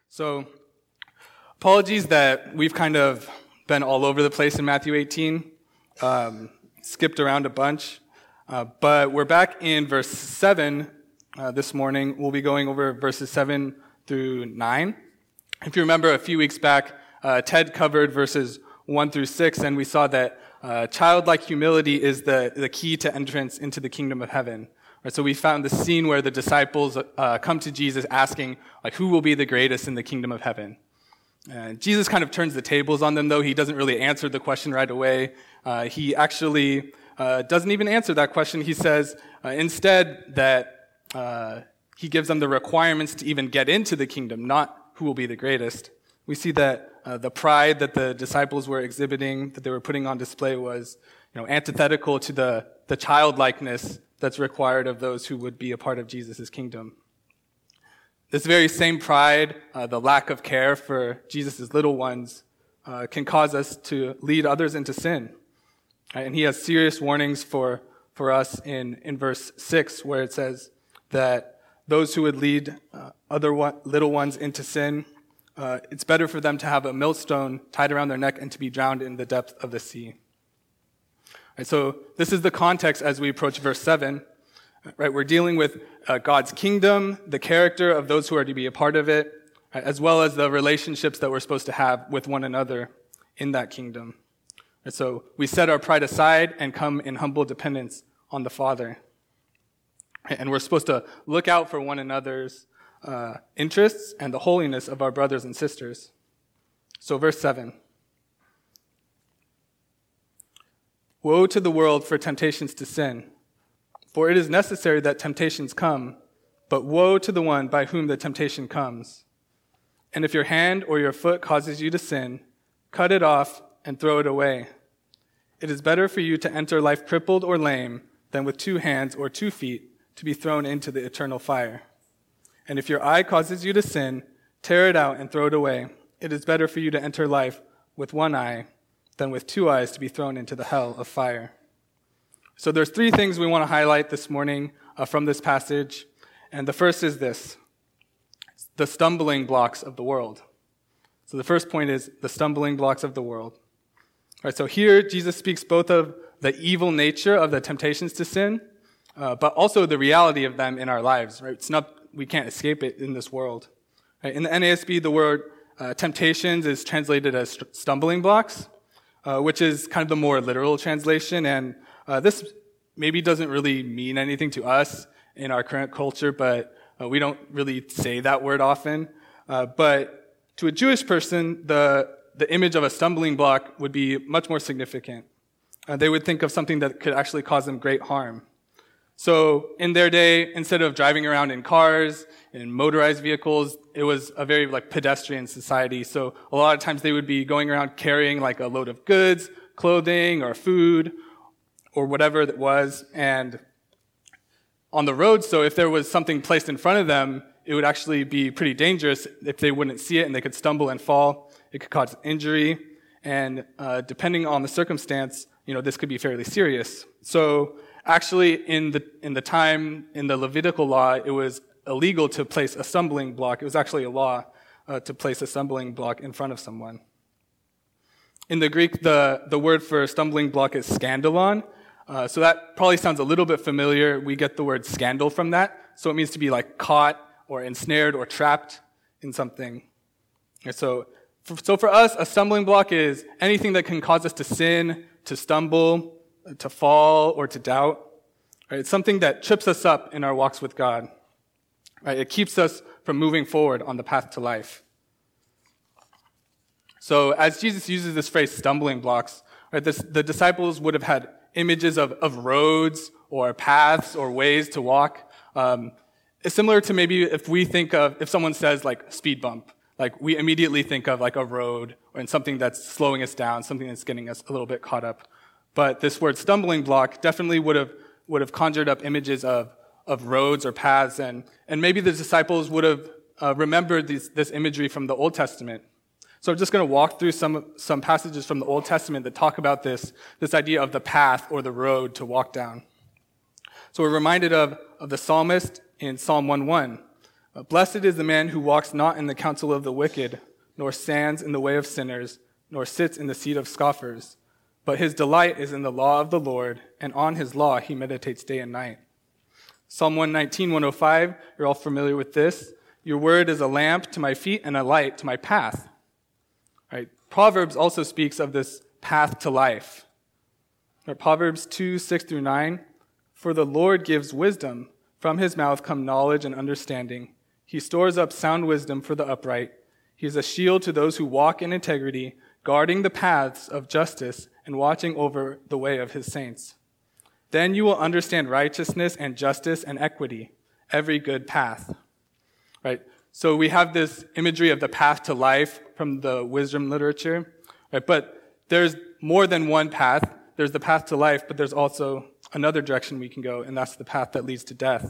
So, apologies that we've kind of been all over the place in Matthew 18, skipped around a bunch, but we're back in verse 7 this morning. We'll be going over verses 7 through 9. If you remember a few weeks back, Ted covered verses 1 through 6, and we saw that childlike humility is the key to entrance into the kingdom of heaven. Right, so we found the scene where the disciples come to Jesus asking, who will be the greatest in the kingdom of heaven? Jesus kind of turns the tables on them, though. He doesn't really answer the question right away. He actually doesn't even answer that question. He says instead that he gives them the requirements to even get into the kingdom, not who will be the greatest. We see that the pride that the disciples were exhibiting, that they were putting on display, was antithetical to the childlikeness that's required of those who would be a part of Jesus' kingdom. This very same pride, the lack of care for Jesus' little ones, can cause us to lead others into sin. And he has serious warnings for us in verse 6, where it says that those who would lead little ones into sin, it's better for them to have a millstone tied around their neck and to be drowned in the depth of the sea. Right, so this is the context as we approach verse 7. Right, we're dealing with God's kingdom, the character of those who are to be a part of it, right, as well as the relationships that we're supposed to have with one another in that kingdom. And so we set our pride aside and come in humble dependence on the Father. And we're supposed to look out for one another's interests and the holiness of our brothers and sisters. So verse 7. Woe to the world for temptations to sin. For it is necessary that temptations come, but woe to the one by whom the temptation comes. And if your hand or your foot causes you to sin, cut it off and throw it away. It is better for you to enter life crippled or lame than with 2 hands or 2 feet to be thrown into the eternal fire. And if your eye causes you to sin, tear it out and throw it away. It is better for you to enter life with 1 eye than with 2 eyes to be thrown into the hell of fire. So there's 3 things we want to highlight this morning from this passage. And the first is this: the stumbling blocks of the world. So the first point is the stumbling blocks of the world. All right, so here Jesus speaks both of the evil nature of the temptations to sin, but also the reality of them in our lives. Right? We can't escape it in this world. Right? In the NASB, the word temptations is translated as stumbling blocks, which is kind of the more literal translation. And this maybe doesn't really mean anything to us in our current culture, but we don't really say that word often. But to a Jewish person, the image of a stumbling block would be much more significant. They would think of something that could actually cause them great harm. So in their day, instead of driving around in cars, in motorized vehicles, it was a very pedestrian society. So a lot of times they would be going around carrying a load of goods, clothing, or food, or whatever it was, and on the road, so if there was something placed in front of them, it would actually be pretty dangerous if they wouldn't see it and they could stumble and fall. It could cause injury, and depending on the circumstance, this could be fairly serious. So actually, in the time, in the Levitical law, it was illegal to place a stumbling block. It was actually a law to place a stumbling block in front of someone. In the Greek, the word for stumbling block is scandalon. So that probably sounds a little bit familiar. We get the word scandal from that. So it means to be caught or ensnared or trapped in something. And so for us, a stumbling block is anything that can cause us to sin, to stumble, to fall, or to doubt. Right? It's something that trips us up in our walks with God. Right? It keeps us from moving forward on the path to life. So as Jesus uses this phrase, stumbling blocks, right, the disciples would have had images of roads or paths or ways to walk. It's similar to maybe if someone says speed bump, we immediately think of a road or something that's slowing us down, something that's getting us a little bit caught up. But this word stumbling block definitely would have conjured up images of roads or paths, and maybe the disciples would have remembered this imagery from the Old Testament. So I'm just going to walk through some passages from the Old Testament that talk about this idea of the path or the road to walk down. So we're reminded of the psalmist in Psalm 1:1, Blessed is the man who walks not in the counsel of the wicked, nor stands in the way of sinners, nor sits in the seat of scoffers. But his delight is in the law of the Lord, and on his law he meditates day and night. Psalm 119, 105, you're all familiar with this. Your word is a lamp to my feet and a light to my path. Right? Proverbs also speaks of this path to life. Proverbs 2, 6 through 9, for the Lord gives wisdom. From his mouth come knowledge and understanding. He stores up sound wisdom for the upright. He is a shield to those who walk in integrity, guarding the paths of justice and watching over the way of his saints. Then you will understand righteousness and justice and equity, every good path. Right? So we have this imagery of the path to life from the wisdom literature, right? But there's more than one path. There's the path to life, but there's also another direction we can go, and that's the path that leads to death.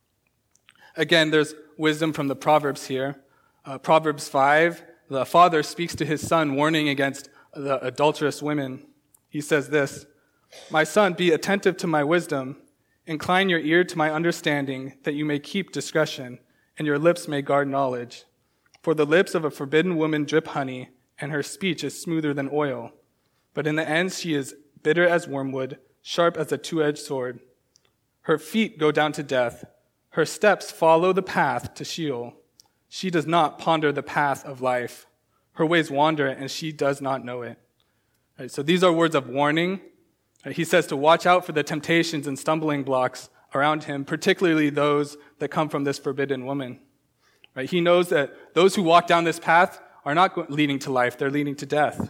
Again, there's wisdom from the Proverbs here. Proverbs 5, the father speaks to his son, warning against the adulterous women. He says this, my son, be attentive to my wisdom. Incline your ear to my understanding, that you may keep discretion, and your lips may guard knowledge. For the lips of a forbidden woman drip honey, and her speech is smoother than oil. But in the end she is bitter as wormwood, sharp as a two-edged sword. Her feet go down to death. Her steps follow the path to Sheol. She does not ponder the path of life. Her ways wander, and she does not know it. Right, so these are words of warning. He says to watch out for the temptations and stumbling blocks around him, particularly those that come from this forbidden woman. Right, he knows that those who walk down this path are not leading to life, they're leading to death.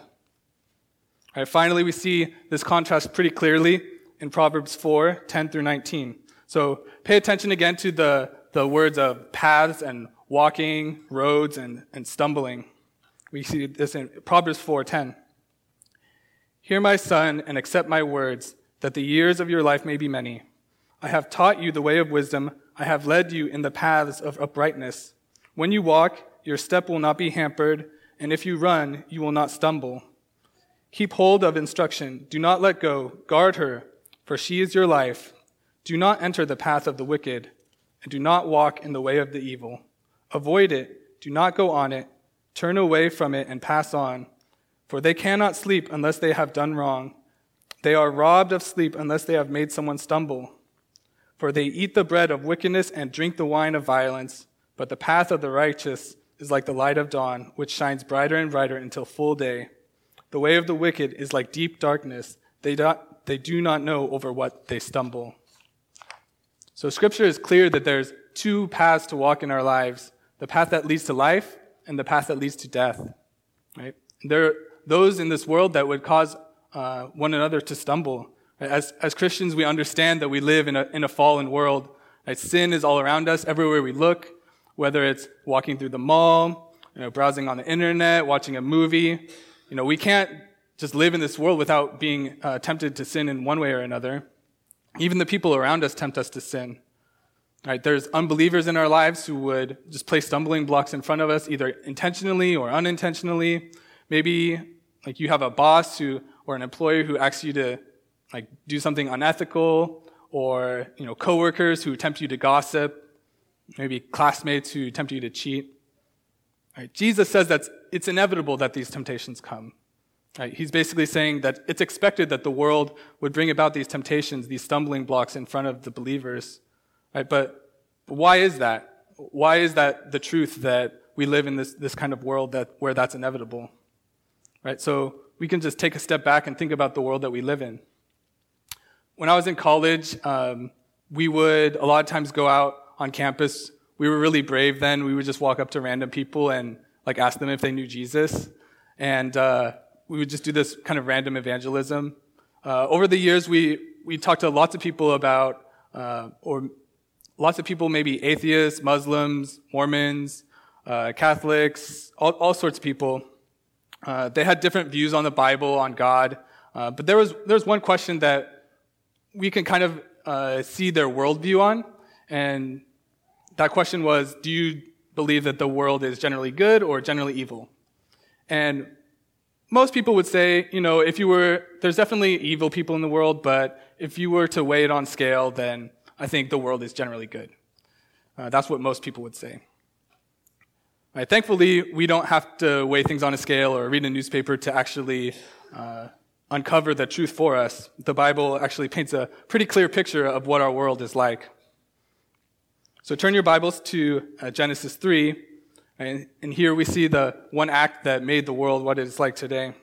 Right, finally, we see this contrast pretty clearly in Proverbs 4, 10 through 19. So pay attention again to the words of paths and walking, roads, and stumbling. We see this in Proverbs 4, 10. Hear my son and accept my words, that the years of your life may be many. I have taught you the way of wisdom. I have led you in the paths of uprightness. When you walk, your step will not be hampered, and if you run, you will not stumble. Keep hold of instruction. Do not let go. Guard her, for she is your life. Do not enter the path of the wicked, and do not walk in the way of the evil. Avoid it. Do not go on it. Turn away from it and pass on. For they cannot sleep unless they have done wrong. They are robbed of sleep unless they have made someone stumble. For they eat the bread of wickedness and drink the wine of violence. But the path of the righteous is like the light of dawn, which shines brighter and brighter until full day. The way of the wicked is like deep darkness. They do not know over what they stumble. So Scripture is clear that there's two paths to walk in our lives, the path that leads to life and the path that leads to death. Right? There are those in this world that would cause one another to stumble. Right? As Christians, we understand that we live in a fallen world. Right? Sin is all around us, everywhere we look, whether it's walking through the mall, browsing on the internet, watching a movie. We can't just live in this world without being tempted to sin in one way or another. Even the people around us tempt us to sin. Right? There's unbelievers in our lives who would just place stumbling blocks in front of us, either intentionally or unintentionally. Maybe like you have a boss or an employer who asks you to do something unethical, or coworkers who tempt you to gossip, maybe classmates who tempt you to cheat. Right? Jesus says that it's inevitable that these temptations come. Right? He's basically saying that it's expected that the world would bring about these temptations, these stumbling blocks in front of the believers. Right? But why is that? Why is that the truth that we live in this kind of world where that's inevitable? Right? So we can just take a step back and think about the world that we live in. When I was in college, we would a lot of times go out on campus. We were really brave then. We would just walk up to random people and ask them if they knew Jesus. And we would just do this kind of random evangelism. Over the years, we talked to lots of people about, or lots of people, maybe atheists, Muslims, Mormons, Catholics, all sorts of people. They had different views on the Bible, on God. But there was one question that we can kind of see their worldview on. And that question was, do you believe that the world is generally good or generally evil? And most people would say, there's definitely evil people in the world, but if you were to weigh it on scale, then I think the world is generally good. That's what most people would say. Right? Thankfully, we don't have to weigh things on a scale or read a newspaper to actually uncover the truth for us. The Bible actually paints a pretty clear picture of what our world is like. So turn your Bibles to Genesis 3, and here we see the one act that made the world what it is like today.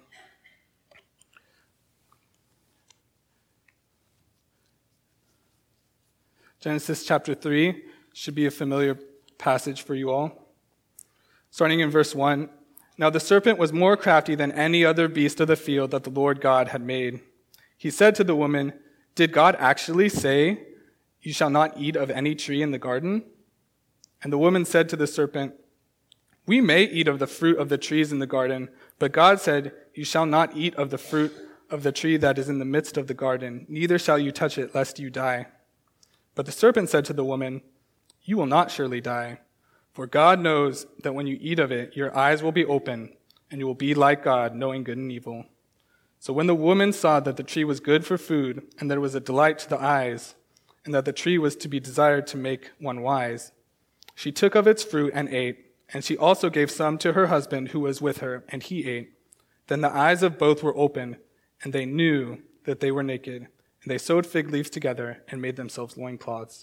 Genesis chapter 3 should be a familiar passage for you all. Starting in verse 1, "Now the serpent was more crafty than any other beast of the field that the Lord God had made. He said to the woman, 'Did God actually say, "You shall not eat of any tree in the garden"?' And the woman said to the serpent, 'We may eat of the fruit of the trees in the garden, but God said, "You shall not eat of the fruit of the tree that is in the midst of the garden, neither shall you touch it, lest you die." But the serpent said to the woman, "You will not surely die. For God knows that when you eat of it, your eyes will be open, and you will be like God, knowing good and evil." So when the woman saw that the tree was good for food, and that it was a delight to the eyes, and that the tree was to be desired to make one wise, she took of its fruit and ate, and she also gave some to her husband who was with her, and he ate. Then the eyes of both were opened, and they knew that they were naked, and they sewed fig leaves together and made themselves loincloths.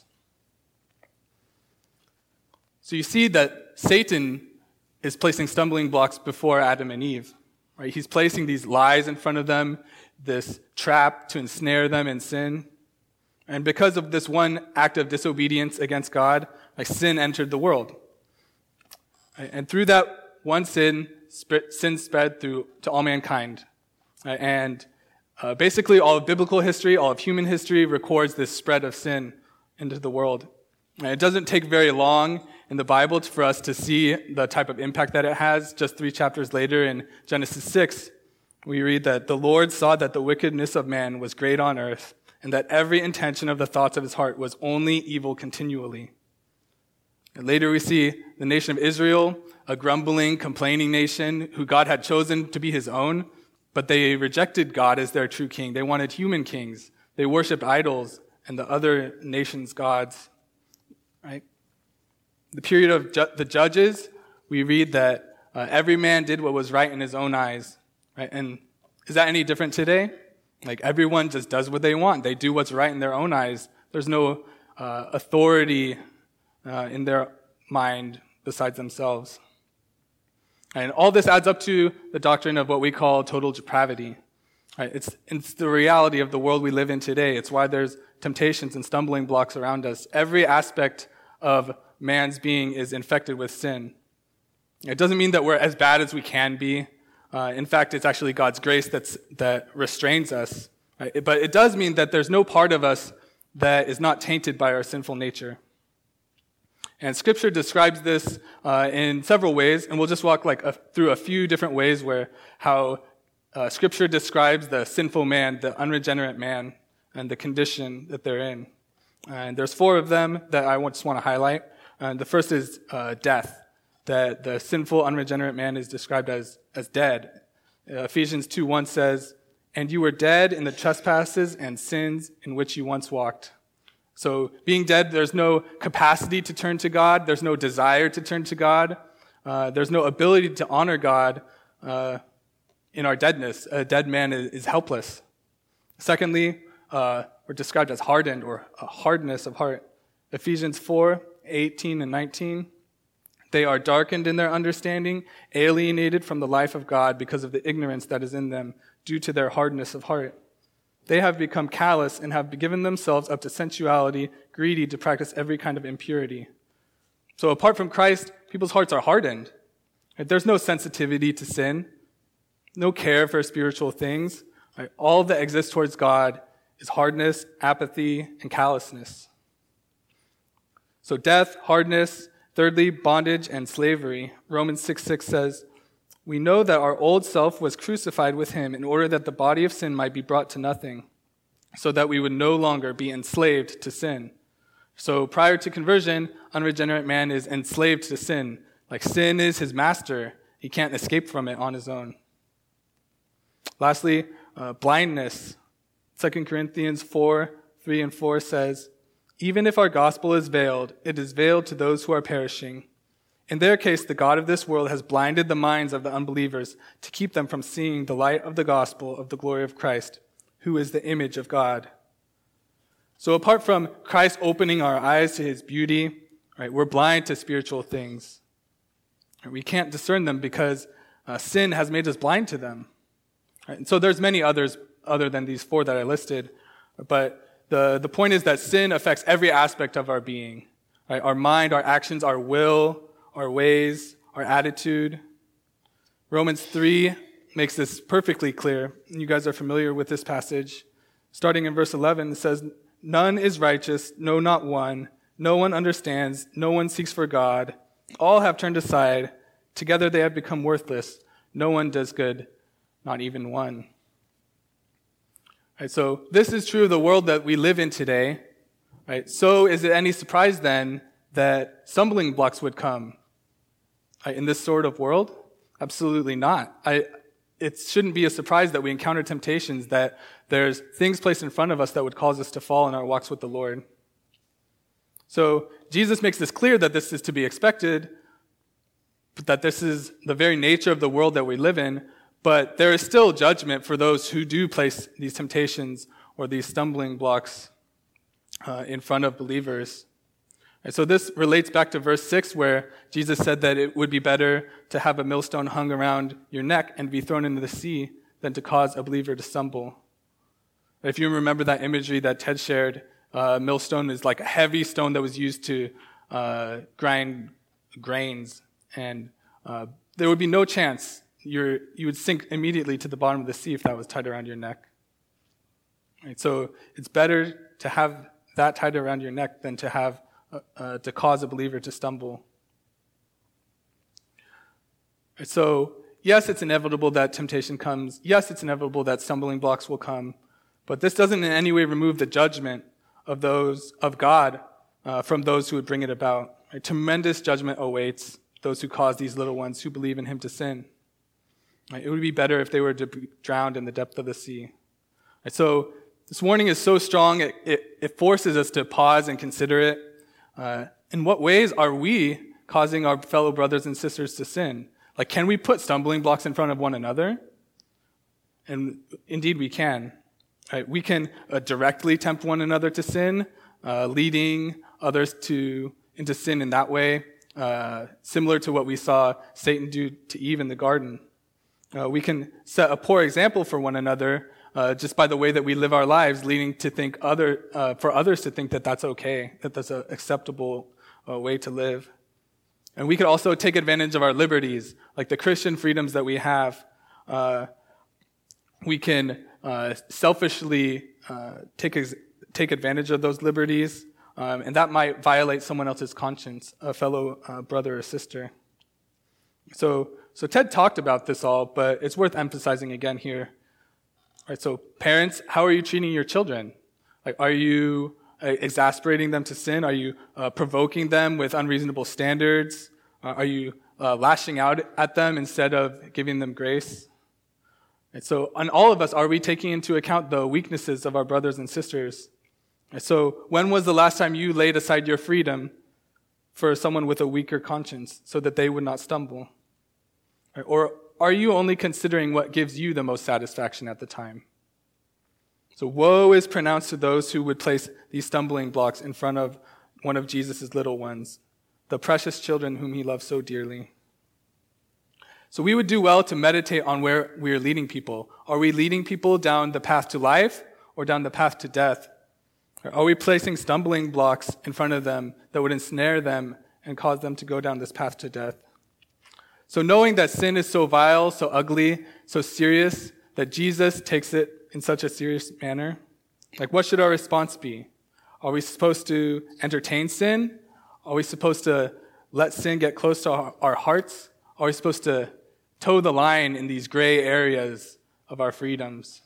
So you see that Satan is placing stumbling blocks before Adam and Eve. Right? He's placing these lies in front of them, this trap to ensnare them in sin. And because of this one act of disobedience against God, sin entered the world. And through that one sin spread to all mankind. And basically all of biblical history, all of human history records this spread of sin into the world. And it doesn't take very long in the Bible for us to see the type of impact that it has. Just 3 chapters later in Genesis 6, we read that the Lord saw that the wickedness of man was great on earth, and that every intention of the thoughts of his heart was only evil continually. And later we see the nation of Israel, a grumbling, complaining nation who God had chosen to be his own, but they rejected God as their true king. They wanted human kings. They worshiped idols and the other nations' gods. Right? The period of the Judges, we read that every man did what was right in his own eyes. Right? And is that any different today? Everyone just does what they want. They do what's right in their own eyes. There's no authority in their mind besides themselves. And all this adds up to the doctrine of what we call total depravity. Right? It's the reality of the world we live in today. It's why there's temptations and stumbling blocks around us. Every aspect of man's being is infected with sin. It doesn't mean that we're as bad as we can be. In fact, it's actually God's grace that restrains us. Right? But it does mean that there's no part of us that is not tainted by our sinful nature. And Scripture describes this in several ways, and we'll just walk through a few different ways how Scripture describes the sinful man, the unregenerate man, and the condition that they're in. And there's 4 of them that I just want to highlight. The first is death, that the sinful, unregenerate man is described as dead. Ephesians 2:1 says, "And you were dead in the trespasses and sins in which you once walked." So being dead, there's no capacity to turn to God. There's no desire to turn to God. There's no ability to honor God in our deadness. A dead man is helpless. Secondly, we're described as hardened or a hardness of heart. Ephesians 4:18 and 19. "They are darkened in their understanding, alienated from the life of God because of the ignorance that is in them due to their hardness of heart. They have become callous and have given themselves up to sensuality, greedy to practice every kind of impurity." So apart from Christ, people's hearts are hardened. There's no sensitivity to sin, no care for spiritual things. All that exists towards God is hardness, apathy, and callousness. So death, hardness. Thirdly, bondage and slavery. Romans 6:6 says, "We know that our old self was crucified with him in order that the body of sin might be brought to nothing, so that we would no longer be enslaved to sin." So prior to conversion, unregenerate man is enslaved to sin. Sin is his master. He can't escape from it on his own. Lastly, blindness. 2 Corinthians 4:3 and 4 says, "Even if our gospel is veiled, it is veiled to those who are perishing. In their case, the God of this world has blinded the minds of the unbelievers to keep them from seeing the light of the gospel of the glory of Christ, who is the image of God. So apart from Christ opening our eyes to his beauty, right, we're blind to spiritual things. We can't discern them because sin has made us blind to them. Right? And so there's many others other than these four that I listed, but the point is that sin affects every aspect of our being. Right? Our mind, our actions, our will, our ways, our attitude. Romans 3 makes this perfectly clear. You guys are familiar with this passage. Starting in verse 11, it says, "None is righteous, no, not one. No one understands, no one seeks for God. All have turned aside. Together they have become worthless. No one does good, not even one." Right, so this is true of the world that we live in today. Right? So is it any surprise then that stumbling blocks would come in this sort of world? Absolutely not. It shouldn't be a surprise that we encounter temptations, that there's things placed in front of us that would cause us to fall in our walks with the Lord. So Jesus makes this clear that this is to be expected, but that this is the very nature of the world that we live in, but there is still judgment for those who do place these temptations or these stumbling blocks in front of believers. And so this relates back to verse 6 where Jesus said that it would be better to have a millstone hung around your neck and be thrown into the sea than to cause a believer to stumble. If you remember that imagery that Ted shared, millstone is like a heavy stone that was used to grind grains, and there would be no chance you would sink immediately to the bottom of the sea if that was tied around your neck. Right, so it's better to have that tied around your neck than to have to cause a believer to stumble. Right, so yes, it's inevitable that temptation comes. Yes, it's inevitable that stumbling blocks will come. But this doesn't in any way remove the judgment of those of God from those who would bring it about. Right? Tremendous judgment awaits those who cause these little ones who believe in him to sin. Right? It would be better if they were to be drowned in the depth of the sea. Right? So this warning is so strong, it forces us to pause and consider it. In what ways are we causing our fellow brothers and sisters to sin? Like, can we put stumbling blocks in front of one another? And indeed we can. Right? We can directly tempt one another to sin, leading others into sin in that way, similar to what we saw Satan do to Eve in the garden. We can set a poor example for one another just by the way that we live our lives, leading to think for others to think that that's okay, that that's an acceptable way to live. And we could also take advantage of our liberties, like the Christian freedoms that we have. We can selfishly take advantage of those liberties, and that might violate someone else's conscience, a fellow brother or sister. So Ted talked about this all, but it's worth emphasizing again here. Right, so parents, how are you treating your children? Like, are you exasperating them to sin? Are you provoking them with unreasonable standards? Are you lashing out at them instead of giving them grace? And so on all of us, are we taking into account the weaknesses of our brothers and sisters? And so when was the last time you laid aside your freedom for someone with a weaker conscience so that they would not stumble? Or are you only considering what gives you the most satisfaction at the time? So woe is pronounced to those who would place these stumbling blocks in front of one of Jesus' little ones, the precious children whom he loves so dearly. So we would do well to meditate on where we are leading people. Are we leading people down the path to life or down the path to death? Or are we placing stumbling blocks in front of them that would ensnare them and cause them to go down this path to death? So knowing that sin is so vile, so ugly, so serious, that Jesus takes it in such a serious manner, like, what should our response be? Are we supposed to entertain sin? Are we supposed to let sin get close to our hearts? Are we supposed to toe the line in these gray areas of our freedoms?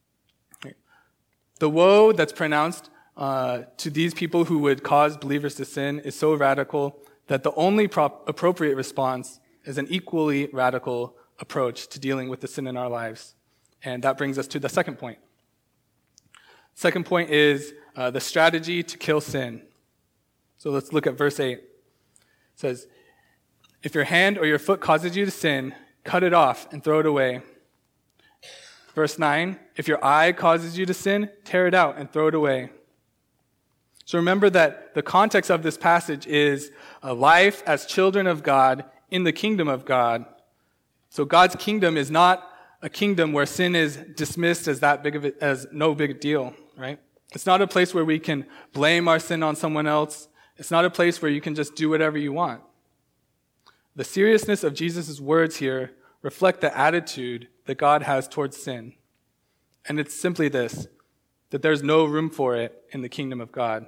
The woe that's pronounced to these people who would cause believers to sin is so radical that the only appropriate response is an equally radical approach to dealing with the sin in our lives. And that brings us to the second point. Second point is the strategy to kill sin. So let's look at verse 8. It says, If your hand or your foot causes you to sin, cut it off and throw it away. Verse 9, if your eye causes you to sin, tear it out and throw it away. So remember that the context of this passage is a life as children of God in the kingdom of God. So God's kingdom is not a kingdom where sin is dismissed as no big deal, right? It's not a place where we can blame our sin on someone else. It's not a place where you can just do whatever you want. The seriousness of Jesus' words here reflect the attitude that God has towards sin. And it's simply this, that there's no room for it in the kingdom of God.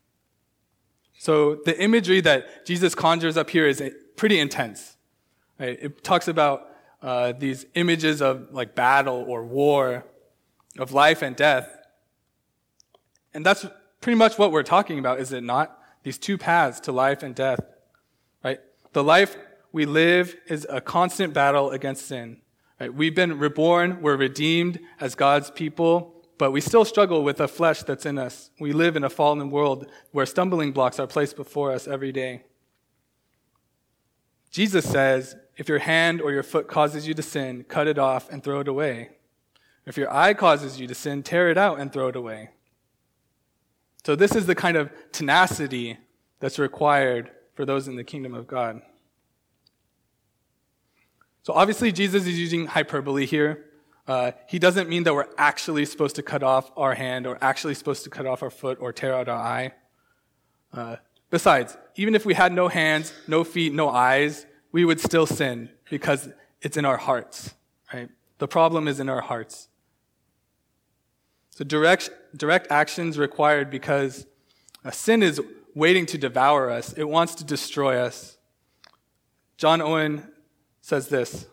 So the imagery that Jesus conjures up here is pretty intense. Right? It talks about these images of like battle or war, of life and death. And that's pretty much what we're talking about, is it not? These two paths to life and death. Right? The life we live is a constant battle against sin. Right? We've been reborn, we're redeemed as God's people, but we still struggle with the flesh that's in us. We live in a fallen world where stumbling blocks are placed before us every day. Jesus says, if your hand or your foot causes you to sin, cut it off and throw it away. If your eye causes you to sin, tear it out and throw it away. So this is the kind of tenacity that's required for those in the kingdom of God. So obviously Jesus is using hyperbole here. He doesn't mean that we're actually supposed to cut off our hand or actually supposed to cut off our foot or tear out our eye. Besides, even if we had no hands, no feet, no eyes, we would still sin because it's in our hearts, right? The problem is in our hearts. So direct actions required because sin is waiting to devour us. It wants to destroy us. John Owen says this: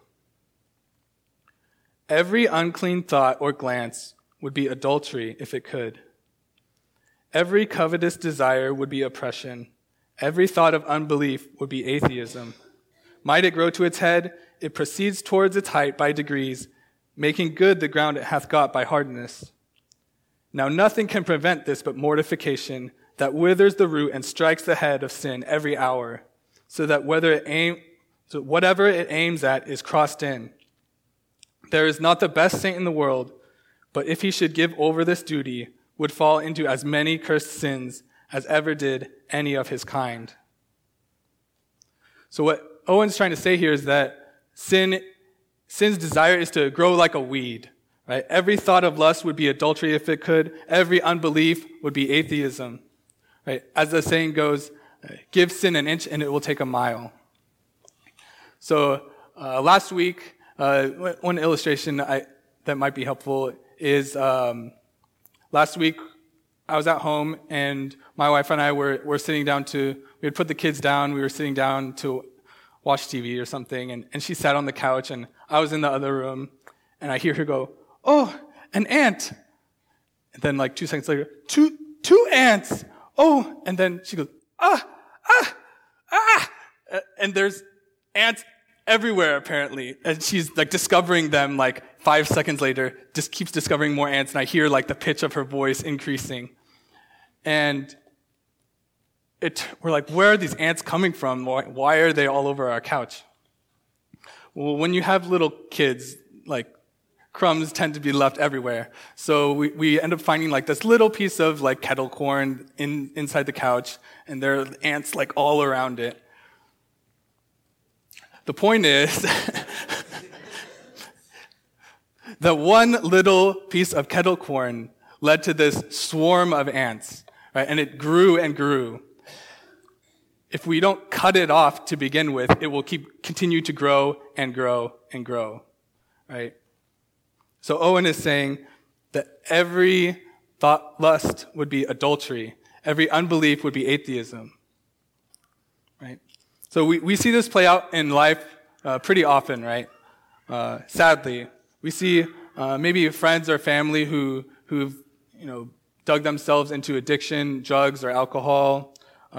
every unclean thought or glance would be adultery if it could. Every covetous desire would be oppression. Every thought of unbelief would be atheism. Might it grow to its head, it proceeds towards its height by degrees, making good the ground it hath got by hardness. Now nothing can prevent this but mortification, that withers the root and strikes the head of sin every hour, so that whatever it aims at is crossed in. There is not the best saint in the world, but if he should give over this duty, would fall into as many cursed sins as ever did any of his kind. So what Owen's trying to say here is that sin's desire is to grow like a weed, right? Every thought of lust would be adultery if it could. Every unbelief would be atheism, right? As the saying goes, give sin an inch and it will take a mile. So last week, one illustration that might be helpful is last week I was at home and my wife and I were sitting down we had put the kids down, we were sitting down to watch TV or something, and she sat on the couch and I was in the other room and I hear her go, "Oh, an ant." And then like 2 seconds later, two ants. Oh, and then she goes, "Ah. And there's ants everywhere apparently. And she's like discovering them like 5 seconds later, just keeps discovering more ants, and I hear like the pitch of her voice increasing. And we're like, where are these ants coming from? Why are they all over our couch? Well, when you have little kids, like crumbs tend to be left everywhere. So we end up finding like this little piece of like kettle corn inside the couch, and there are ants like all around it. The point is that one little piece of kettle corn led to this swarm of ants, right? And it grew and grew. If we don't cut it off to begin with, it will continue to grow and grow and grow, right? So Owen is saying that every lust would be adultery. Every unbelief would be atheism, right? So we see this play out in life pretty often, right? Sadly, we see maybe friends or family who've dug themselves into addiction, drugs or alcohol,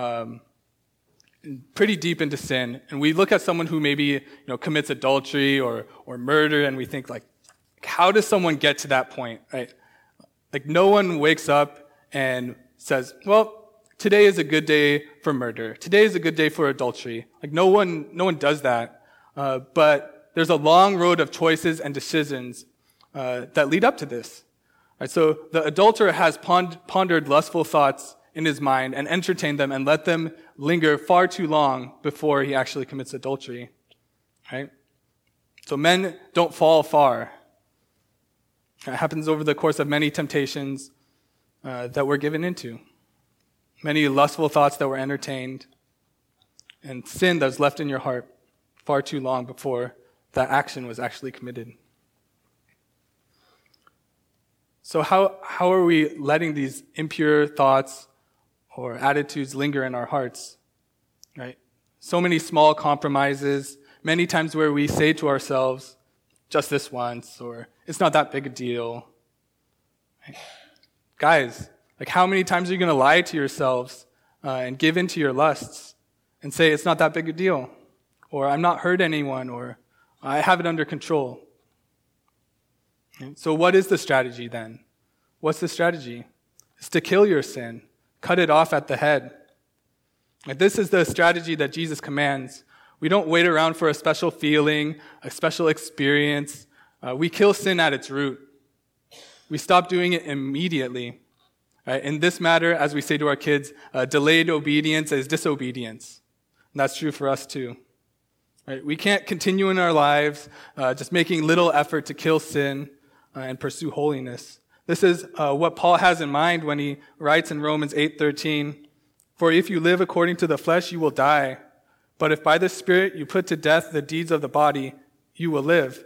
pretty deep into sin. And we look at someone who maybe commits adultery or murder, and we think like, how does someone get to that point, right? Like no one wakes up and says, well, today is a good day for murder. Today is a good day for adultery. Like no one does that. But there's a long road of choices and decisions that lead up to this. Right, so the adulterer has pondered lustful thoughts in his mind and entertained them and let them linger far too long before he actually commits adultery. Right? So men don't fall far. It happens over the course of many temptations that we're given into. Many lustful thoughts that were entertained, and sin that was left in your heart far too long before that action was actually committed. So how are we letting these impure thoughts or attitudes linger in our hearts? Right? So many small compromises, many times where we say to ourselves, just this once, or it's not that big a deal. Right? Guys, like how many times are you going to lie to yourselves and give in to your lusts and say it's not that big a deal, or I'm not hurt anyone, or I have it under control? Okay? So what is the strategy then? What's the strategy? It's to kill your sin, cut it off at the head. And this is the strategy that Jesus commands. We don't wait around for a special feeling, a special experience. We kill sin at its root. We stop doing it immediately. Right? In this matter, as we say to our kids, delayed obedience is disobedience. And that's true for us too. Right? We can't continue in our lives just making little effort to kill sin and pursue holiness. This is what Paul has in mind when he writes in Romans 8:13, "For if you live according to the flesh, you will die. But if by the Spirit you put to death the deeds of the body, you will live."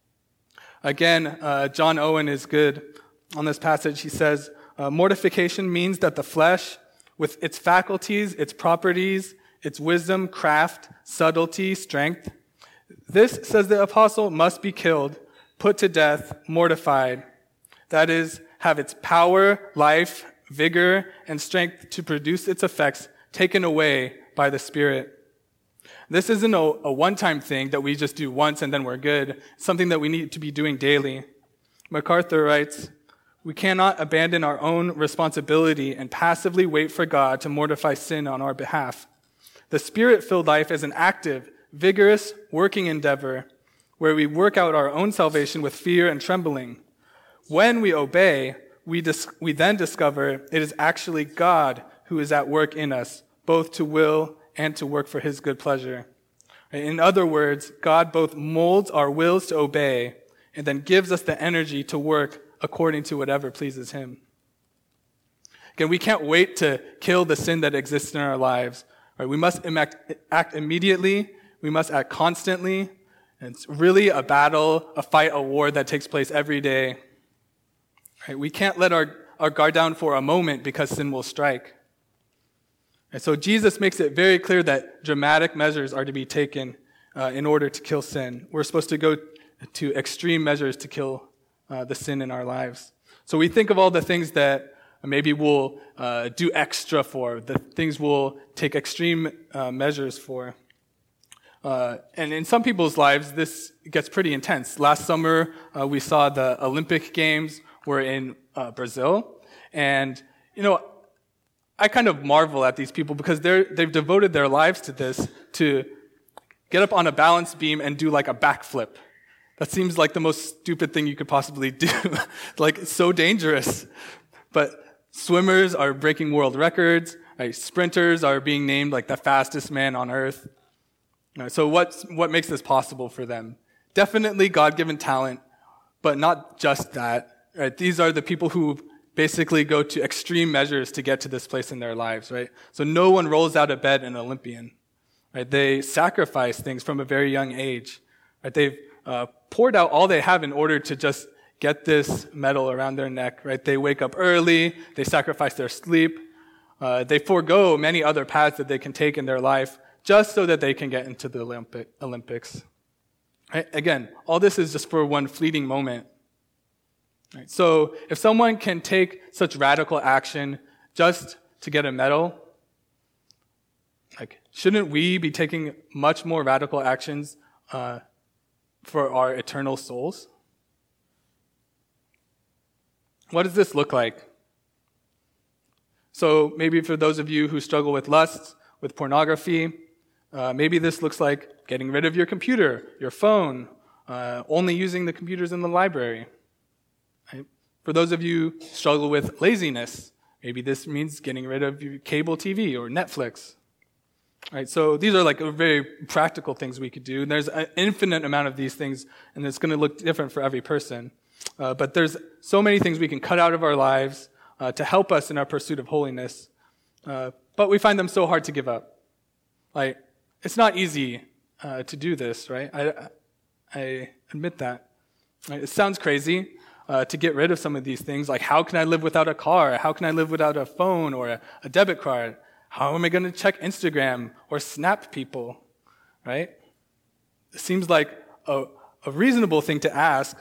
Again, John Owen is good on this passage. He says, mortification means that the flesh, with its faculties, its properties, its wisdom, craft, subtlety, strength, this, says the apostle, must be killed, put to death, mortified. That is, have its power, life, vigor, and strength to produce its effects taken away by the Spirit. This isn't a one-time thing that we just do once and then we're good. It's something that we need to be doing daily. MacArthur writes, "We cannot abandon our own responsibility and passively wait for God to mortify sin on our behalf. The Spirit-filled life is an active, vigorous, working endeavor where we work out our own salvation with fear and trembling. When we obey, we then discover it is actually God who is at work in us, both to will and to work for his good pleasure." In other words, God both molds our wills to obey and then gives us the energy to work according to whatever pleases him. Again, we can't wait to kill the sin that exists in our lives. Right? We must act immediately. We must act constantly. And it's really a battle, a fight, a war that takes place every day. Right? We can't let our guard down for a moment because sin will strike. And so Jesus makes it very clear that dramatic measures are to be taken in order to kill sin. We're supposed to go to extreme measures to kill the sin in our lives. So we think of all the things that maybe we'll do extra for, the things we'll take extreme measures for. And in some people's lives, this gets pretty intense. Last summer, we saw the Olympic Games were in Brazil. And, I kind of marvel at these people because they've devoted their lives to this, to get up on a balance beam and do like a backflip. That seems like the most stupid thing you could possibly do. Like, it's so dangerous. But swimmers are breaking world records. Right? Sprinters are being named like the fastest man on earth. So what makes this possible for them? Definitely God-given talent, but not just that. Right? These are the people who basically go to extreme measures to get to this place in their lives, right? So no one rolls out of bed an Olympian, right? They sacrifice things from a very young age, right? They've poured out all they have in order to just get this medal around their neck, right? They wake up early, they sacrifice their sleep, they forego many other paths that they can take in their life just so that they can get into the Olympics. Right? Again, all this is just for one fleeting moment. Right? So if someone can take such radical action just to get a medal, shouldn't we be taking much more radical actions for our eternal souls? What does this look like? So maybe for those of you who struggle with lust, with pornography, maybe this looks like getting rid of your computer, your phone, only using the computers in the library. Right? For those of you who struggle with laziness, maybe this means getting rid of your cable TV or Netflix. Right? So these are like very practical things we could do. And there's an infinite amount of these things, and it's going to look different for every person. But there's so many things we can cut out of our lives to help us in our pursuit of holiness. But we find them so hard to give up. Like, it's not easy to do this, right? I admit that. Right? It sounds crazy to get rid of some of these things. Like, how can I live without a car? How can I live without a phone or a debit card? How am I going to check Instagram or snap people? Right? It seems like a reasonable thing to ask,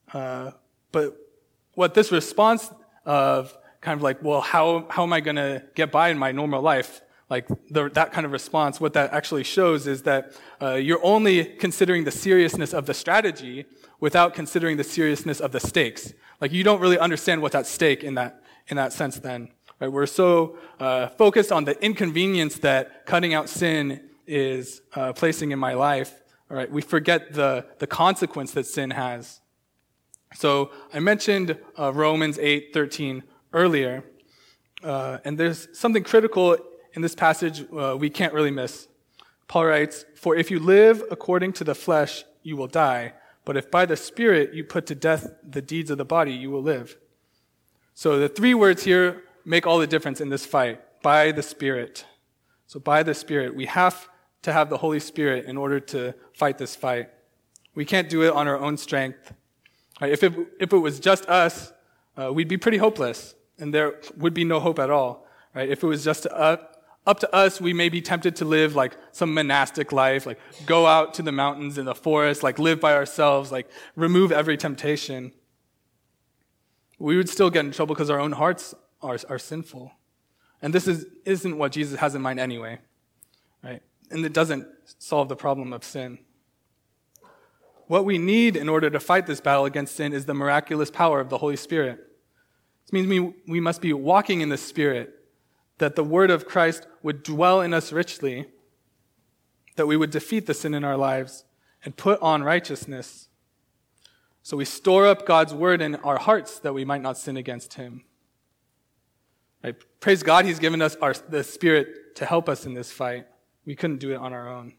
but what this response of kind of like, well, how am I going to get by in my normal life? Like that kind of response, what that actually shows is that you're only considering the seriousness of the strategy without considering the seriousness of the stakes. Like you don't really understand what's at stake in that sense then. Right? We're so focused on the inconvenience that cutting out sin is placing in my life. All right? We forget the consequence that sin has. So I mentioned Romans 8:13 earlier, and there's something critical in this passage we can't really miss. Paul writes, "For if you live according to the flesh, you will die. But if by the Spirit you put to death the deeds of the body, you will live." So the three words here make all the difference in this fight. By the Spirit. So by the Spirit. We have to have the Holy Spirit in order to fight this fight. We can't do it on our own strength. Right? If it was just us, we'd be pretty hopeless, and there would be no hope at all. Right? If it was just up to us, we may be tempted to live like some monastic life, like go out to the mountains in the forest, like live by ourselves, like remove every temptation. We would still get in trouble because our own hearts are sinful. And this isn't what Jesus has in mind anyway. Right? And it doesn't solve the problem of sin. What we need in order to fight this battle against sin is the miraculous power of the Holy Spirit. This means we must be walking in the Spirit, that the word of Christ would dwell in us richly, that we would defeat the sin in our lives and put on righteousness. So we store up God's word in our hearts that we might not sin against him. Right? Praise God, he's given us the Spirit to help us in this fight. We couldn't do it on our own.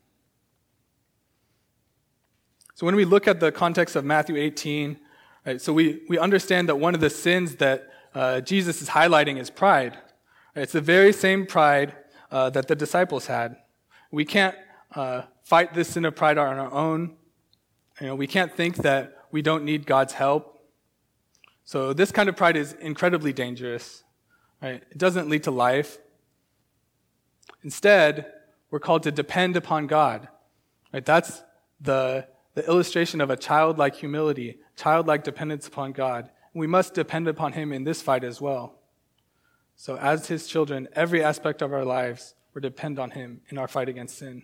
So when we look at the context of Matthew 18, right, so we understand that one of the sins that Jesus is highlighting is pride. Right? It's the very same pride that the disciples had. We can't fight this sin of pride on our own. We can't think that we don't need God's help. So this kind of pride is incredibly dangerous. Right? It doesn't lead to life. Instead, we're called to depend upon God. Right? That's the illustration of a childlike humility, childlike dependence upon God. We must depend upon him in this fight as well. So as his children, every aspect of our lives, we depend on him in our fight against sin.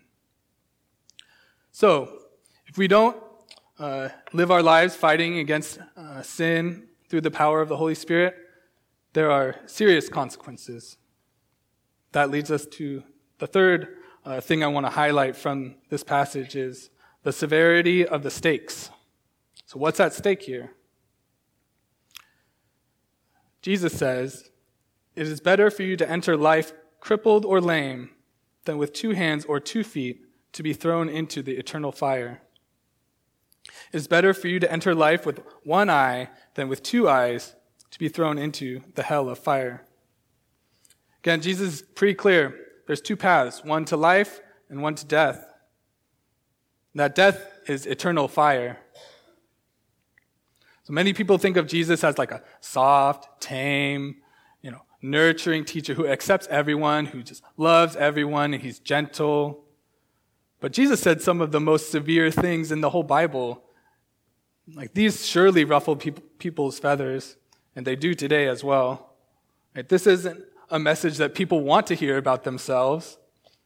So if we don't live our lives fighting against sin through the power of the Holy Spirit, there are serious consequences. That leads us to the third thing I want to highlight from this passage is the severity of the stakes. So what's at stake here? Jesus says, "It is better for you to enter life crippled or lame than with 2 hands or 2 feet to be thrown into the eternal fire. It is better for you to enter life with 1 eye than with 2 eyes to be thrown into the hell of fire." Again, Jesus is pretty clear. There's 2 paths, one to life and one to death. That death is eternal fire. So many people think of Jesus as like a soft, tame, nurturing teacher who accepts everyone, who just loves everyone, and he's gentle. But Jesus said some of the most severe things in the whole Bible. Like these surely ruffle people's feathers, and they do today as well. Right? This isn't a message that people want to hear about themselves.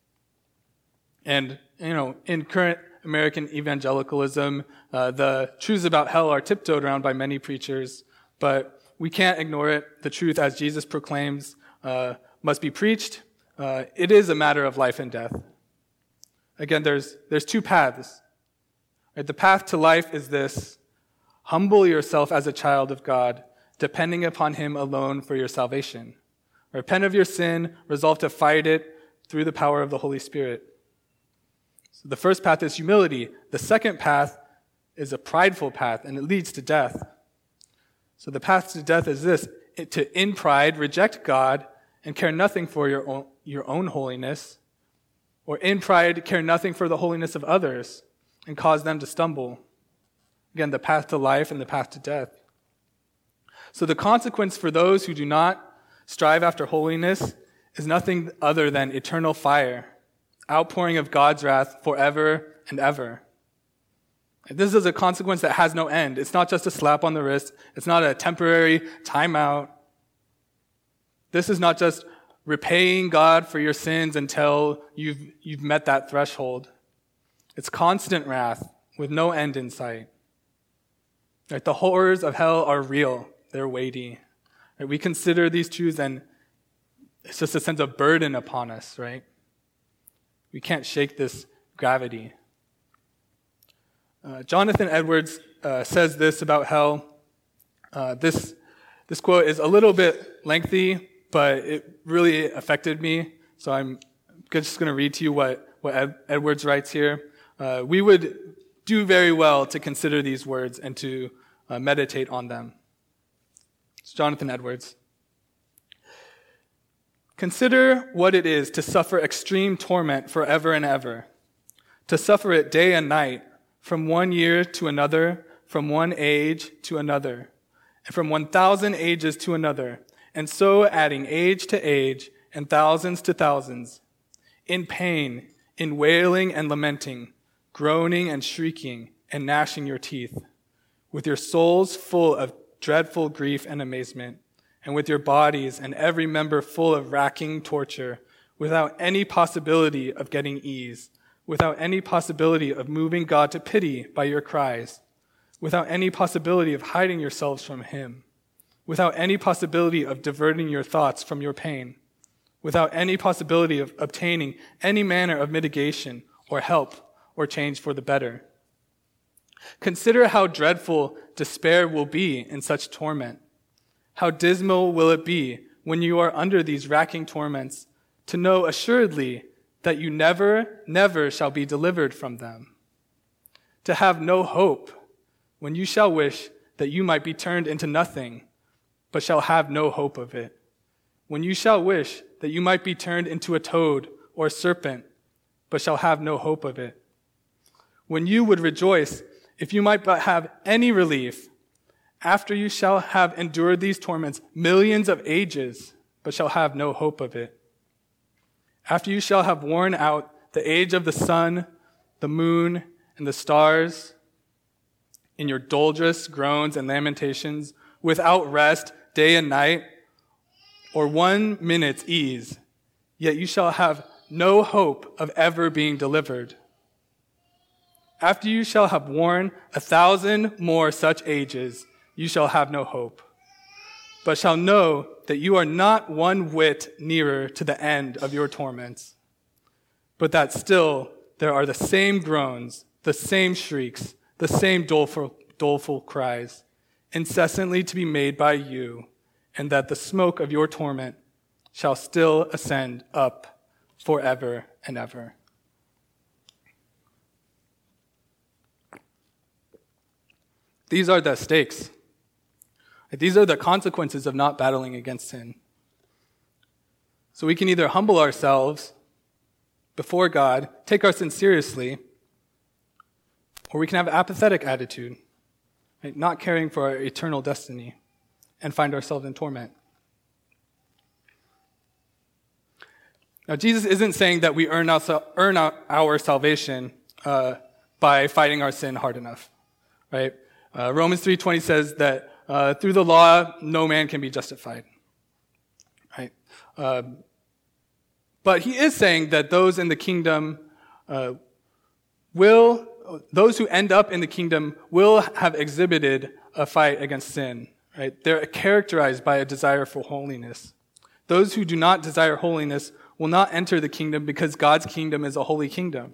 And, in current American evangelicalism, the truths about hell are tiptoed around by many preachers, but we can't ignore it, the truth as Jesus proclaims must be preached. It is a matter of life and death. Again, there's two paths. Right? The path to life is this: humble yourself as a child of God, depending upon him alone for your salvation. Repent of your sin, resolve to fight it through the power of the Holy Spirit. So the first path is humility. The second path is a prideful path, and it leads to death. So the path to death is this: to, in pride, reject God and care nothing for your own holiness, or in pride, care nothing for the holiness of others and cause them to stumble. Again, the path to life and the path to death. So the consequence for those who do not strive after holiness is nothing other than eternal fire, outpouring of God's wrath forever and ever. This is a consequence that has no end. It's not just a slap on the wrist. It's not a temporary timeout. This is not just repaying God for your sins until you've met that threshold. It's constant wrath with no end in sight. Right? The horrors of hell are real. They're weighty. Right? We consider these truths and it's just a sense of burden upon us, right? We can't shake this gravity. Jonathan Edwards says this about hell. This quote is a little bit lengthy, but it really affected me. So I'm just going to read to you what Edwards writes here. We would do very well to consider these words and to meditate on them. It's Jonathan Edwards. Consider what it is to suffer extreme torment forever and ever, to suffer it day and night, from 1 year to another, from one age to another, and from 1,000 ages to another, and so adding age to age and thousands to thousands, in pain, in wailing and lamenting, groaning and shrieking and gnashing your teeth, with your souls full of dreadful grief and amazement, and with your bodies and every member full of racking torture, without any possibility of getting ease, without any possibility of moving God to pity by your cries, without any possibility of hiding yourselves from him, without any possibility of diverting your thoughts from your pain, without any possibility of obtaining any manner of mitigation or help or change for the better. Consider how dreadful despair will be in such torment. How dismal will it be when you are under these racking torments to know assuredly that you never, never shall be delivered from them. To have no hope when you shall wish that you might be turned into nothing, but shall have no hope of it. When you shall wish that you might be turned into a toad or a serpent, but shall have no hope of it. When you would rejoice if you might but have any relief, after you shall have endured these torments millions of ages, but shall have no hope of it. After you shall have worn out the age of the sun, the moon, and the stars, in your dolorous groans and lamentations, without rest, day and night, or 1 minute's ease, yet you shall have no hope of ever being delivered. After you shall have worn 1,000 more such ages, you shall have no hope, but shall know that you are not one whit nearer to the end of your torments, but that still there are the same groans, the same shrieks, the same doleful cries, incessantly to be made by you, and that the smoke of your torment shall still ascend up forever and ever. These are the stakes. These are the consequences of not battling against sin. So we can either humble ourselves before God, take our sin seriously, or we can have an apathetic attitude, right? Not caring for our eternal destiny, and find ourselves in torment. Now, Jesus isn't saying that we earn our salvation by fighting our sin hard enough, right? Romans 3:20 says that through the law, no man can be justified, right? But he is saying that those in the kingdom those who end up in the kingdom will have exhibited a fight against sin, right? They're characterized by a desire for holiness. Those who do not desire holiness will not enter the kingdom because God's kingdom is a holy kingdom.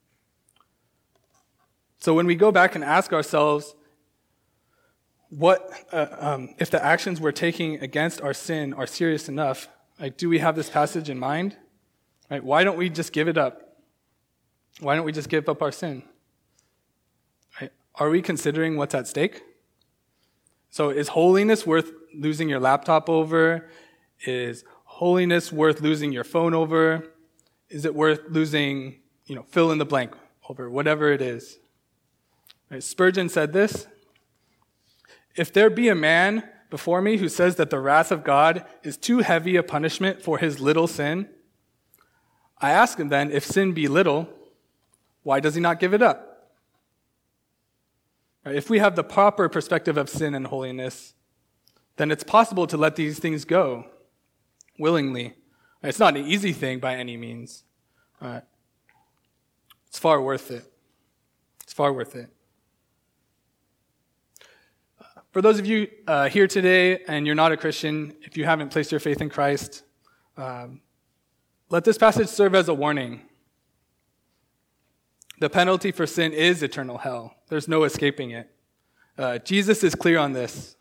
So when we go back and ask ourselves, what if the actions we're taking against our sin are serious enough? Like, do we have this passage in mind? Right? Why don't we just give it up? Why don't we just give up our sin? Right? Are we considering what's at stake? So is holiness worth losing your laptop over? Is holiness worth losing your phone over? Is it worth losing, fill in the blank over, whatever it is? Right? Spurgeon said this: "If there be a man before me who says that the wrath of God is too heavy a punishment for his little sin, I ask him then, if sin be little, why does he not give it up?" Right? If we have the proper perspective of sin and holiness, then it's possible to let these things go willingly. It's not an easy thing by any means. It's far worth it. It's far worth it. For those of you here today and you're not a Christian, if you haven't placed your faith in Christ, let this passage serve as a warning. The penalty for sin is eternal hell. There's no escaping it. Jesus is clear on this.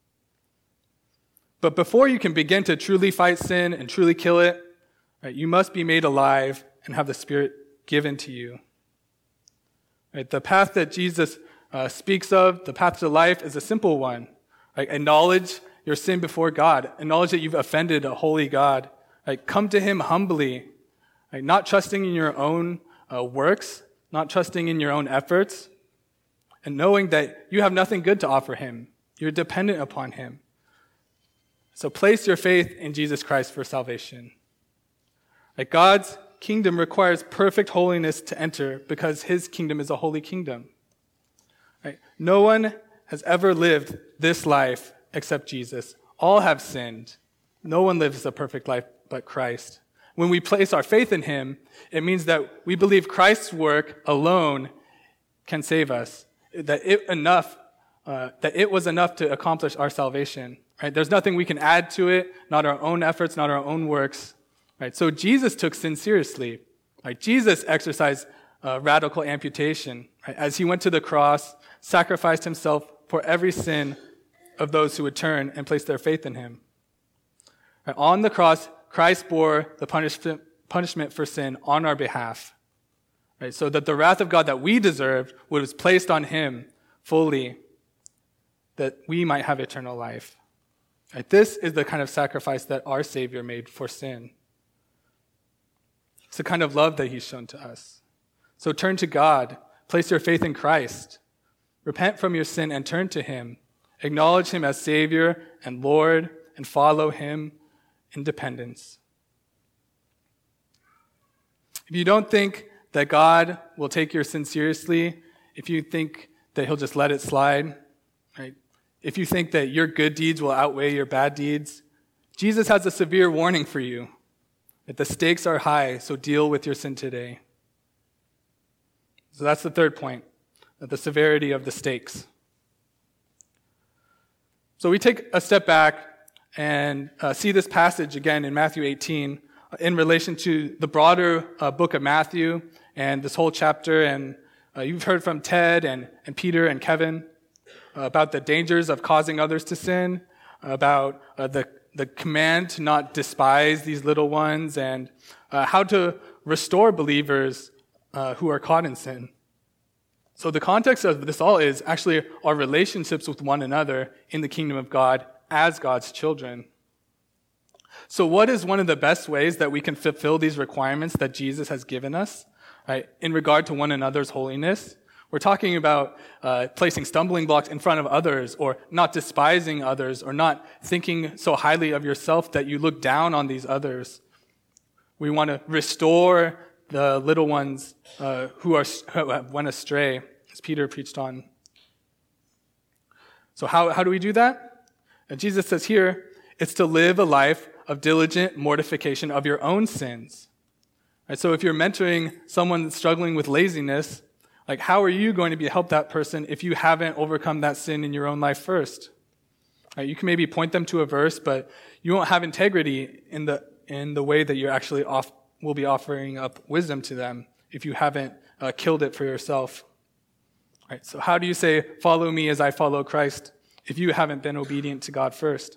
But before you can begin to truly fight sin and truly kill it, right, you must be made alive and have the Spirit given to you. Right, the path that Jesus speaks of, the path to life, is a simple one. Right, acknowledge your sin before God. Acknowledge that you've offended a holy God. Right, come to him humbly, right, not trusting in your own works, not trusting in your own efforts, and knowing that you have nothing good to offer him. You're dependent upon him. So place your faith in Jesus Christ for salvation. Right, God's kingdom requires perfect holiness to enter because his kingdom is a holy kingdom. Right? No one has ever lived this life except Jesus. All have sinned. No one lives a perfect life but Christ. When we place our faith in him, it means that we believe Christ's work alone can save us, that it was enough to accomplish our salvation. Right? There's nothing we can add to it, not our own efforts, not our own works. Right? So Jesus took sin seriously. Right? Jesus exercised radical amputation. Right? As he went to the cross, sacrificed himself for every sin of those who would turn and place their faith in him. Right? On the cross, Christ bore the punishment for sin on our behalf. Right? So that the wrath of God that we deserved was placed on him fully, that we might have eternal life. Right? This is the kind of sacrifice that our Savior made for sin. It's the kind of love that he's shown to us. So turn to God. Place your faith in Christ. Repent from your sin and turn to him. Acknowledge him as Savior and Lord and follow him in dependence. If you don't think that God will take your sin seriously, if you think that he'll just let it slide, right? If you think that your good deeds will outweigh your bad deeds, Jesus has a severe warning for you. That the stakes are high, so deal with your sin today. So that's the third point, the severity of the stakes. So we take a step back and see this passage again in Matthew 18 in relation to the broader book of Matthew and this whole chapter. And you've heard from Ted and Peter and Kevin about the dangers of causing others to sin, about the command to not despise these little ones, and how to restore believers who are caught in sin. So the context of this all is actually our relationships with one another in the kingdom of God as God's children. So what is one of the best ways that we can fulfill these requirements that Jesus has given us, right, in regard to one another's holiness? We're talking about placing stumbling blocks in front of others, or not despising others, or not thinking so highly of yourself that you look down on these others. We want to restore the little ones who went astray, as Peter preached on. So how do we do that? And Jesus says here, it's to live a life of diligent mortification of your own sins. Right, so if you're mentoring someone struggling with laziness, like, how are you going to help that person if you haven't overcome that sin in your own life first? Right? You can maybe point them to a verse, but you won't have integrity in the way that you actually will be offering up wisdom to them if you haven't killed it for yourself. Right? So how do you say, follow me as I follow Christ, if you haven't been obedient to God first?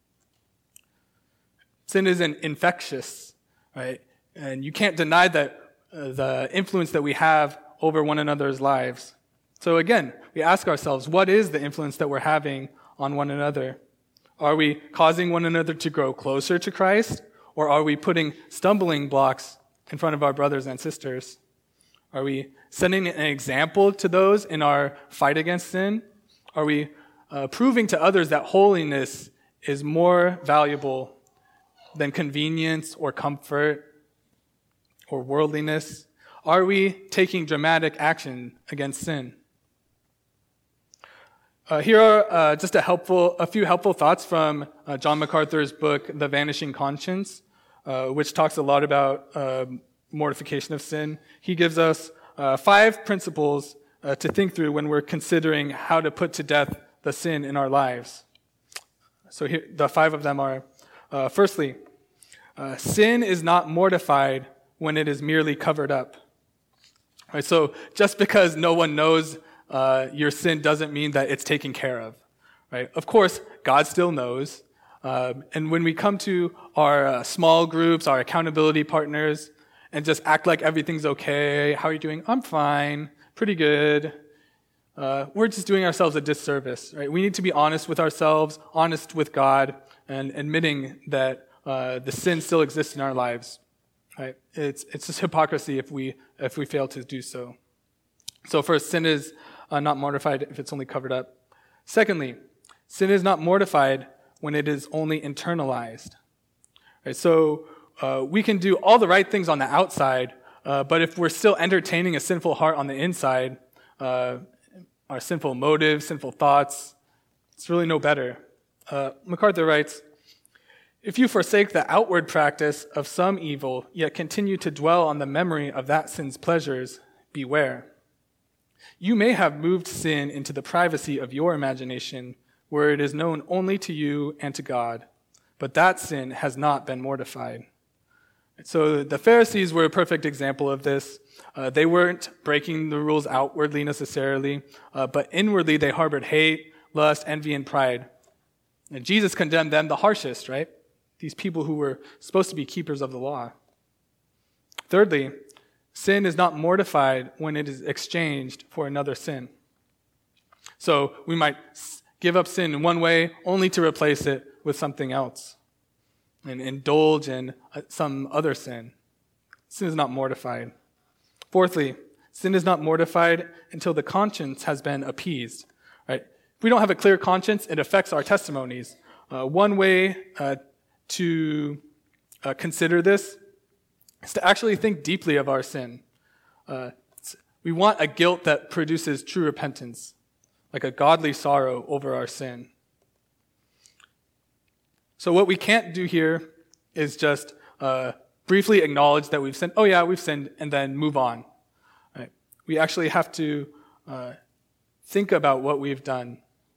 Sin is infectious, right? And you can't deny that the influence that we have over one another's lives. So again, we ask ourselves, what is the influence that we're having on one another? Are we causing one another to grow closer to Christ, or are we putting stumbling blocks in front of our brothers and sisters? Are we setting an example to those in our fight against sin? Are we proving to others that holiness is more valuable than convenience or comfort or worldliness? Are we taking dramatic action against sin? Here are just a few helpful thoughts from John MacArthur's book, The Vanishing Conscience, which talks a lot about mortification of sin. He gives us 5 principles to think through when we're considering how to put to death the sin in our lives. So here, the 5 of them are, firstly, sin is not mortified when it is merely covered up. Right, so just because no one knows your sin doesn't mean that it's taken care of. Right? Of course, God still knows. And when we come to our small groups, our accountability partners, and just act like everything's okay, how are you doing? I'm fine, pretty good. We're just doing ourselves a disservice. Right? We need to be honest with ourselves, honest with God, and admitting that the sin still exists in our lives. Right? It's just hypocrisy if we fail to do so. So first, sin is not mortified if it's only covered up. Secondly, sin is not mortified when it is only internalized. Right? So we can do all the right things on the outside, but if we're still entertaining a sinful heart on the inside, our sinful motives, sinful thoughts, it's really no better. MacArthur writes, if you forsake the outward practice of some evil, yet continue to dwell on the memory of that sin's pleasures, beware. You may have moved sin into the privacy of your imagination, where it is known only to you and to God, but that sin has not been mortified. So the Pharisees were a perfect example of this. They weren't breaking the rules outwardly necessarily, but inwardly they harbored hate, lust, envy, and pride. And Jesus condemned them the harshest, right? These people who were supposed to be keepers of the law. Thirdly, sin is not mortified when it is exchanged for another sin. So we might give up sin in one way only to replace it with something else and indulge in some other sin. Sin is not mortified. Fourthly, sin is not mortified until the conscience has been appeased. Right? If we don't have a clear conscience, it affects our testimonies. One way to consider this is to actually think deeply of our sin. We want a guilt that produces true repentance, like a godly sorrow over our sin. So what we can't do here is just briefly acknowledge that we've sinned. Oh yeah, we've sinned, and then move on. Right? We actually have to think about what we've done.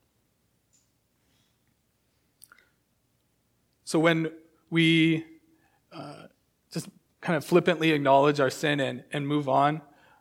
So when we just kind of flippantly acknowledge our sin and move on,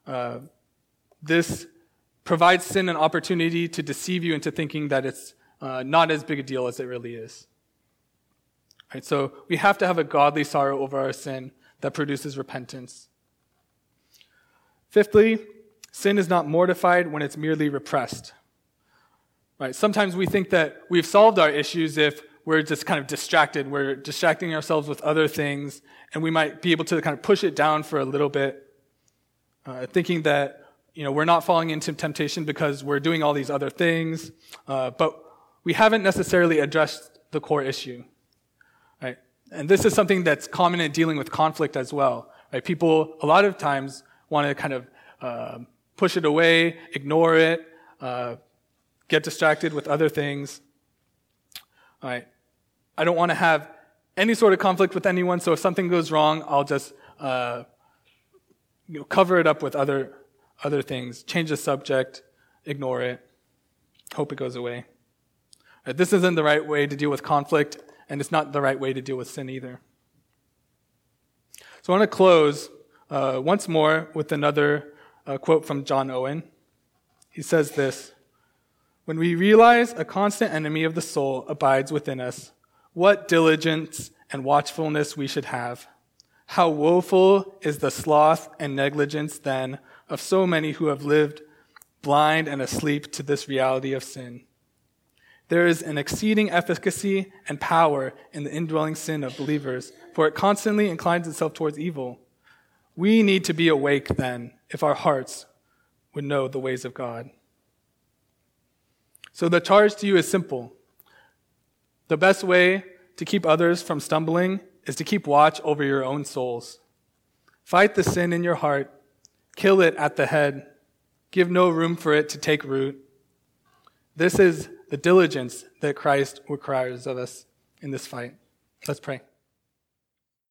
this provides sin an opportunity to deceive you into thinking that it's not as big a deal as it really is. Right? So we have to have a godly sorrow over our sin that produces repentance. Fifthly, sin is not mortified when it's merely repressed. Right? Sometimes we think that we've solved our issues if we're just kind of distracted. We're distracting ourselves with other things, and we might be able to kind of push it down for a little bit, thinking that we're not falling into temptation because we're doing all these other things, but we haven't necessarily addressed the core issue. Right? And this is something that's common in dealing with conflict as well. Right? People a lot of times want to kind of push it away, ignore it, get distracted with other things. All right. I don't want to have any sort of conflict with anyone, so if something goes wrong, I'll just cover it up with other things, change the subject, ignore it, hope it goes away. This isn't the right way to deal with conflict, and it's not the right way to deal with sin either. So I want to close once more with another quote from John Owen. He says this: "When we realize a constant enemy of the soul abides within us, what diligence and watchfulness we should have. How woeful is the sloth and negligence, then, of so many who have lived blind and asleep to this reality of sin. There is an exceeding efficacy and power in the indwelling sin of believers, for it constantly inclines itself towards evil. We need to be awake then, if our hearts would know the ways of God." So the charge to you is simple. The best way to keep others from stumbling is to keep watch over your own souls. Fight the sin in your heart. Kill it at the head. Give no room for it to take root. This is the diligence that Christ requires of us in this fight. Let's pray.